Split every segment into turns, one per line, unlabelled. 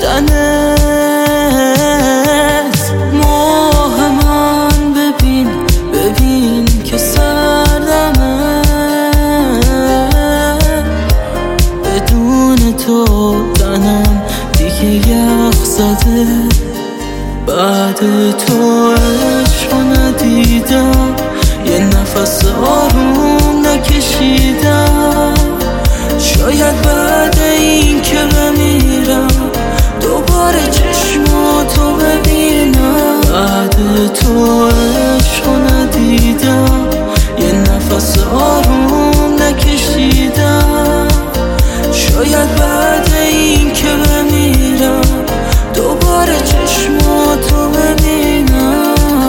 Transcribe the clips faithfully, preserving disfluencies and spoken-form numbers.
داشتنت. ماه من ببین ببین که سردمه، بدون تو تنم دیگه یخ زده. بعد تو عشق ندیدم، یه نفس آروم نکشیدم. شاید بعد این که بمیرم دوباره چشماتو ببینم. بعد تو عشق ندیدم، یه نفس آروم نکشیدم. شاید بعد این که بمیرم دوباره چشماتو ببینم.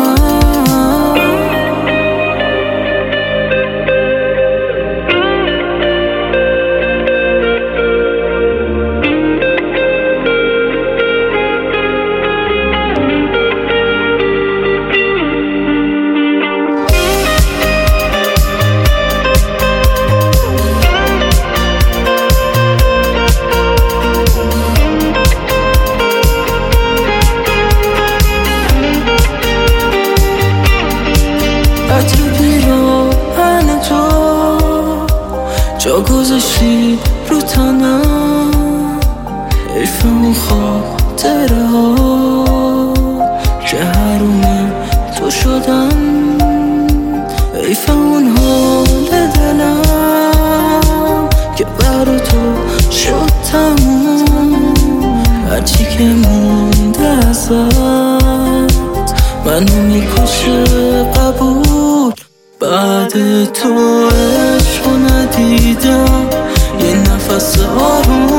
عطر پیراهن تو جا گذاشتی رو تنم، حیف اون خاطره ها که حروم تو شدن. حیف اون حال دلم که برا تو شد تموم. هرچی که مونده ازت منو میکشه قبول. بعد تو عشق ندیدم، یه نفس آروم